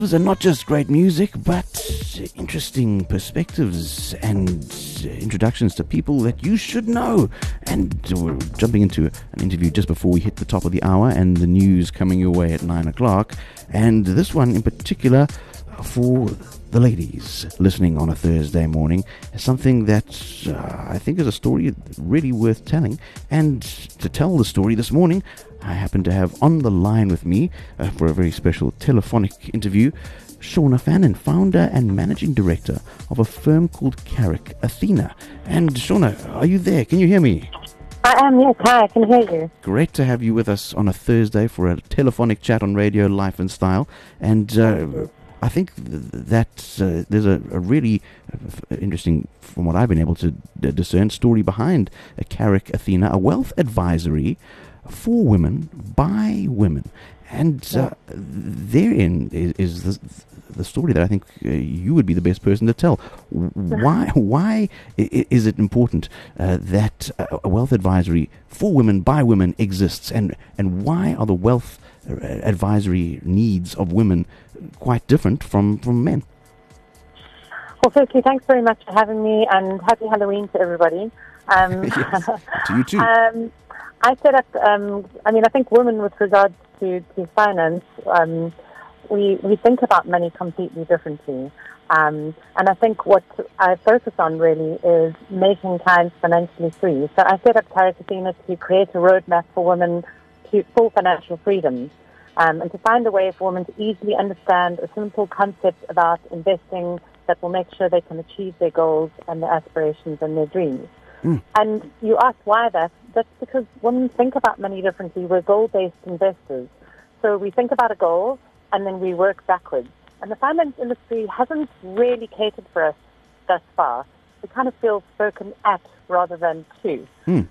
And not just great music, but interesting perspectives and introductions to people that you should know. And we're jumping into an interview just before we hit the top of the hour and the news coming your way at 9 o'clock. And this one in particular for the ladies listening on a Thursday morning is something that I think is a story really worth telling. And to tell the story this morning, I happen to have on the line with me for a very special telephonic interview, Shauna Fannin, founder and managing director of a firm called Carrick Athena. And Shauna, are you there? Can you hear me? I am, yes. Hi, I can hear you. Great to have you with us on a Thursday for a telephonic chat on Radio Life and Style. And I think that there's a really interesting, from what I've been able to discern, story behind a Carrick Athena, a wealth advisory for women, by women. And therein is the story that I think you would be the best person to tell. Why is it important that a wealth advisory for women, by women exists? And why are the wealth advisory needs of women quite different from men? Well, firstly, thanks very much for having me, and happy Halloween to everybody. Yes, to you too. I set up, I think women with regards to finance, we think about money completely differently. And I think what I focus on really is making clients financially free. So I set up Carrick Athena to create a roadmap for women to full financial freedom, and to find a way for women to easily understand a simple concept about investing that will make sure they can achieve their goals and their aspirations and their dreams. And you ask why that's because women think about money differently. We're goal-based investors. So we think about a goal and then we work backwards. And the finance industry hasn't really catered for us thus far. We kind of feel spoken at rather than to.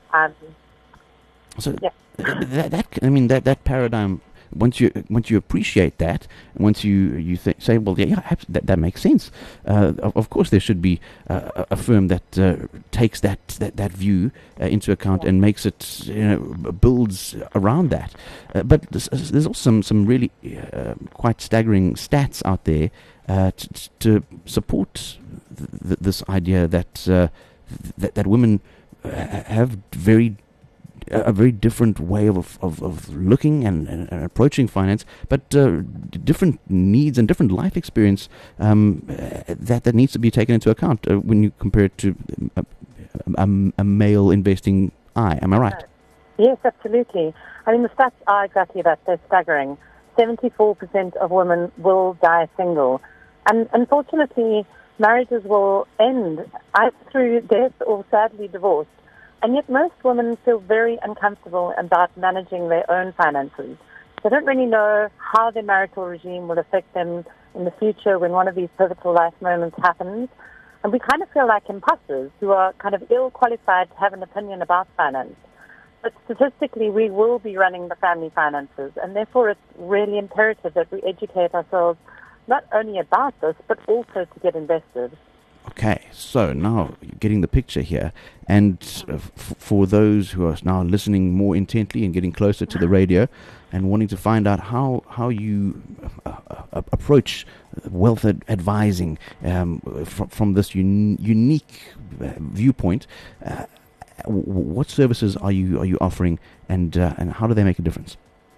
That paradigm, once you appreciate that, once you say, well, that makes sense. Of course, there should be a firm that takes that view into account and makes it, builds around that. But there's also some really quite staggering stats out there to support this idea that women have a very different way of looking and approaching finance, but different needs and different life experience that needs to be taken into account when you compare it to a male investing eye. Am I right? Yes, absolutely. I mean, the stats are exactly that. They're staggering. 74% of women will die single. And unfortunately, marriages will end either through death or sadly divorce. And yet most women feel very uncomfortable about managing their own finances. They don't really know how their marital regime will affect them in the future when one of these pivotal life moments happens. And we kind of feel like imposters who are kind of ill-qualified to have an opinion about finance. But statistically, we will be running the family finances, and therefore it's really imperative that we educate ourselves not only about this, but also to get invested. Okay, so now you're getting the picture here, and for those who are now listening more intently and getting closer to the radio and wanting to find out how you approach wealth advising from this unique viewpoint, what services are you offering, and how do they make a difference?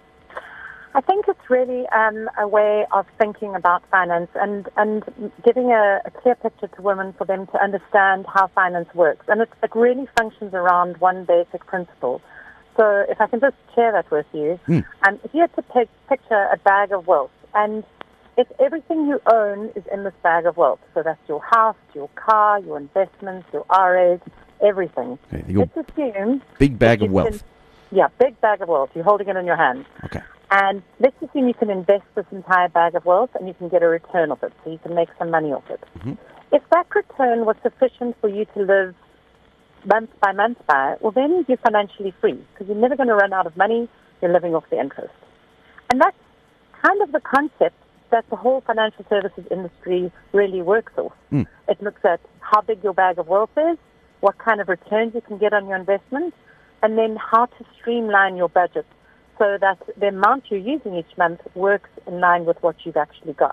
I think it's really a way of thinking about finance and giving a clear picture to women for them to understand how finance works. And it really functions around one basic principle. So if I can just share that with you, if you had to picture a bag of wealth, and if everything you own is in this bag of wealth, so that's your house, your car, your investments, your RAs, everything. Okay, let's assume... Big bag of wealth. Big bag of wealth. You're holding it in your hand. Okay. And let's assume you can invest this entire bag of wealth and you can get a return of it, so you can make some money off it. If that return was sufficient for you to live month by, well, then you're financially free, because you're never going to run out of money. You're living off the interest. And that's kind of the concept that the whole financial services industry really works off. It looks at how big your bag of wealth is, what kind of returns you can get on your investment, and then how to streamline your budget so that the amount you're using each month works in line with what you've actually got.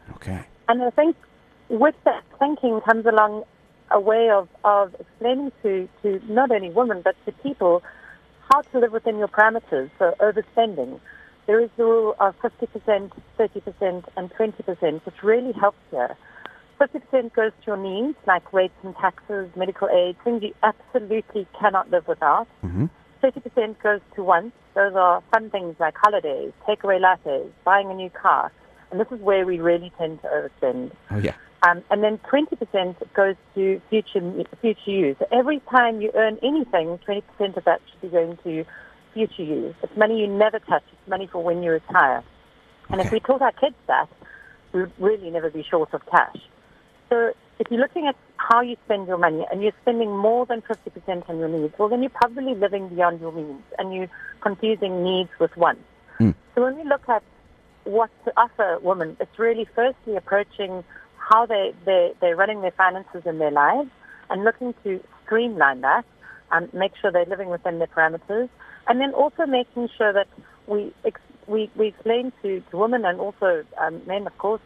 Okay. And I think with that thinking comes along a way of explaining to not only women but to people how to live within your parameters. So overspending. There is the rule of 50%, 30%, and 20%, which really helps here. 50% goes to your needs, like rates and taxes, medical aid, things you absolutely cannot live without. Mm-hmm. 30% goes to wants. Those are fun things like holidays, takeaway lattes, buying a new car. And this is where we really tend to overspend. Oh, yeah. And then 20% goes to future use. So every time you earn anything, 20% of that should be going to future use. It's money you never touch. It's money for when you retire. And if we taught our kids that, we would really never be short of cash. So if you're looking at how you spend your money and you're spending more than 50% on your needs, well, then you're probably living beyond your means and you're confusing needs with wants. So when we look at what to offer women, it's really firstly approaching how they're running their finances in their lives and looking to streamline that and make sure they're living within their parameters. And then also making sure that we explain to women and also men, of course.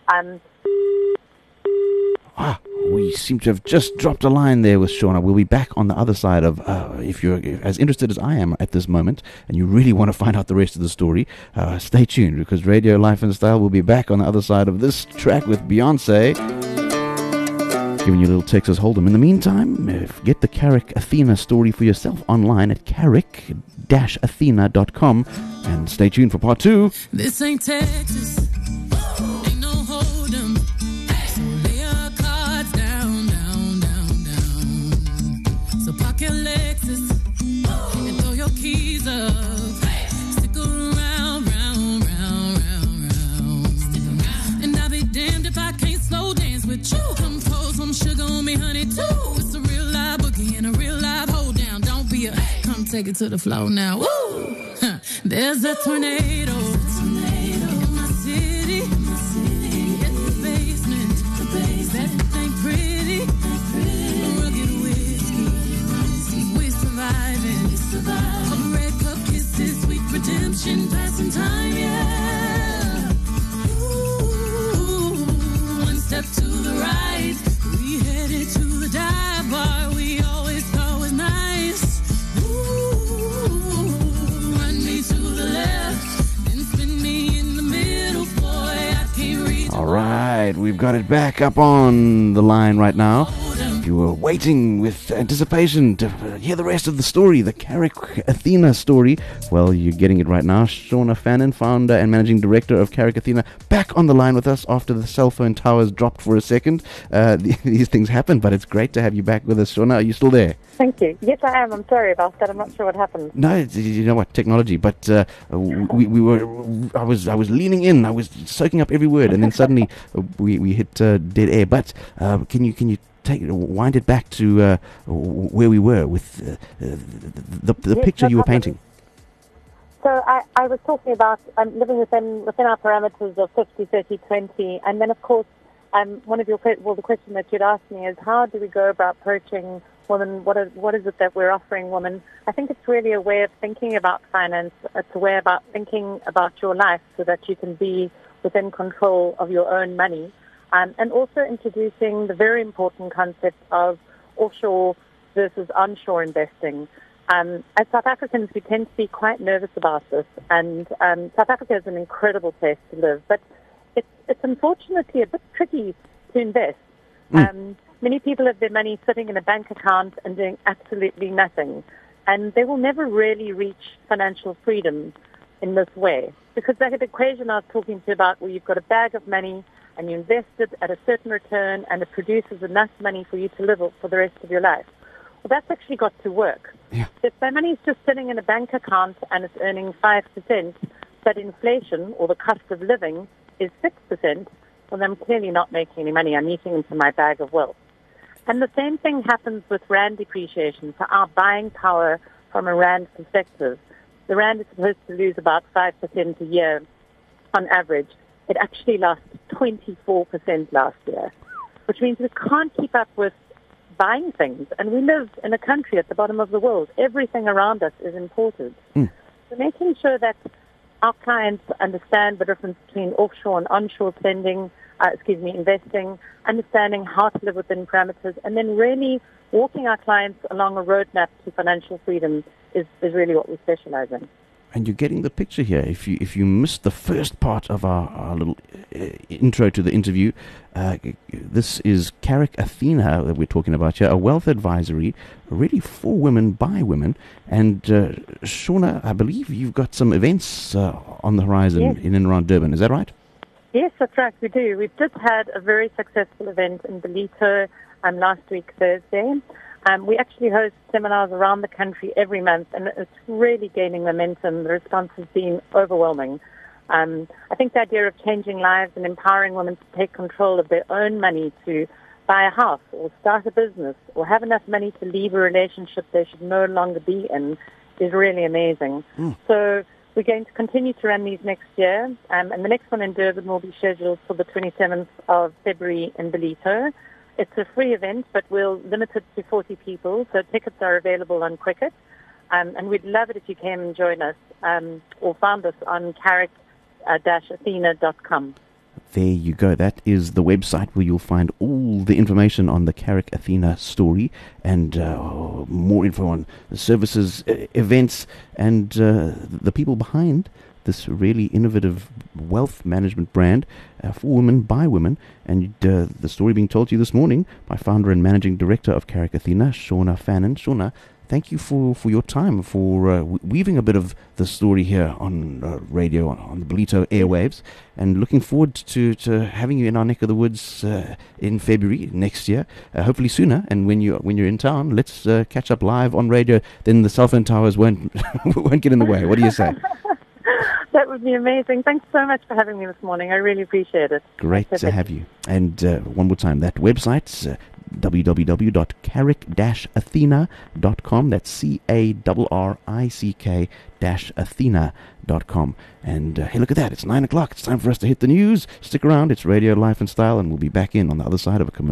We seem to have just dropped a line there with Shauna. We'll be back on the other side of, if you're as interested as I am at this moment, and you really want to find out the rest of the story, stay tuned, because Radio Life and Style will be back on the other side of this track with Beyonce, giving you a little Texas Hold'em. In the meantime, get the Carrick Athena story for yourself online at carrick-athena.com, and stay tuned for part 2. This ain't Texas. Ain't no Hold'em. So lay your cards down, down, down, down. So park your Lexus and throw your keys up. Stick around, round, round, round, round. And I'll be damned if I can't slow dance with you. Come pour some sugar on me, honey, too. It's a real live boogie and a real live hold down. Don't be a come take it to the floor now. Woo! There's a tornado. In my city. It's the basement. That ain't pretty. Rugged whiskey. We surviving. All the red cup kisses, sweet redemption, passing time, yeah. Ooh, one step to the right. We headed to the dive bar we always thought was nice. All right, we've got it back up on the line right now. If you were waiting with anticipation to hear the rest of the story, the Carrick Athena story, well, you're getting it right now. Shauna Fannin, founder and managing director of Carrick Athena, back on the line with us after the cell phone towers dropped for a second. These things happen, but it's great to have you back with us. Shauna, are you still there? Thank you. Yes, I am. I'm sorry about that. I'm not sure what happened. No, you know what, technology. But I was leaning in. I was soaking up every word, and then suddenly we hit dead air. But can you wind it back to where we were with the Yes, picture no you were problem. painting? So I was talking about living within our parameters of 50, 30, 20, and then of course one of the question that you'd asked me is how do we go about approaching women? What is it that we're offering women? I think it's really a way of thinking about finance. It's a way about thinking about your life so that you can be within control of your own money, and also introducing the very important concept of offshore versus onshore investing. As South Africans, we tend to be quite nervous about this, and South Africa is an incredible place to live, but it's unfortunately a bit tricky to invest. Many people have their money sitting in a bank account and doing absolutely nothing, and they will never really reach financial freedom in this way, because that equation I was talking to you about, where you've got a bag of money and you invest it at a certain return and it produces enough money for you to live for the rest of your life. Well, that's actually got to work. Yeah. If my money is just sitting in a bank account and it's earning 5%, but inflation or the cost of living is 6%, well, I'm clearly not making any money. I'm eating into my bag of wealth. And the same thing happens with rand depreciation. So our buying power from a rand perspective, the rand is supposed to lose about 5% a year on average. It actually lost 24% last year, which means we can't keep up with buying things. And we live in a country at the bottom of the world. Everything around us is imported. So making sure that our clients understand the difference between offshore and onshore spending, investing, understanding how to live within parameters, and then really walking our clients along a roadmap to financial freedom is really what we specialize in. And you're getting the picture here. If you missed the first part of our little intro to the interview, this is Carrick Athena that we're talking about here, a wealth advisory, really for women, by women. And Shauna, I believe you've got some events on the horizon in and around Durban. Is that right? Yes, that's right. We do. We've just had a very successful event in Ballito last week, Thursday. We actually host seminars around the country every month, and it's really gaining momentum. The response has been overwhelming. I think the idea of changing lives and empowering women to take control of their own money to buy a house or start a business or have enough money to leave a relationship they should no longer be in is really amazing. So we're going to continue to run these next year, and the next one in Durban will be scheduled for the 27th of February in Ballito. It's a free event, but we'll limit it to 40 people, so tickets are available on Quicket. And we'd love it if you came and join us or find us on carrick-athena.com. There you go. That is the website where you'll find all the information on the Carrick Athena story and more info on the services, events, and the people behind this really innovative wealth management brand for women, by women. And the story being told to you this morning by founder and managing director of Carrick Athena, Shauna Fannin. Shauna, thank you for your time, for weaving a bit of the story here on radio, on the Ballito airwaves, and looking forward to having you in our neck of the woods in February next year, hopefully sooner. And when you're in town, let's catch up live on radio. Then the cell phone towers won't get in the way. What do you say? That would be amazing. Thanks so much for having me this morning. I really appreciate it. Great to have you. And one more time, that website's www.carrick-athena.com. That's CARRICK-Athena.com. And hey, look at that. It's 9 o'clock. It's time for us to hit the news. Stick around. It's Radio Life and Style, and we'll be back in on the other side of a commercial.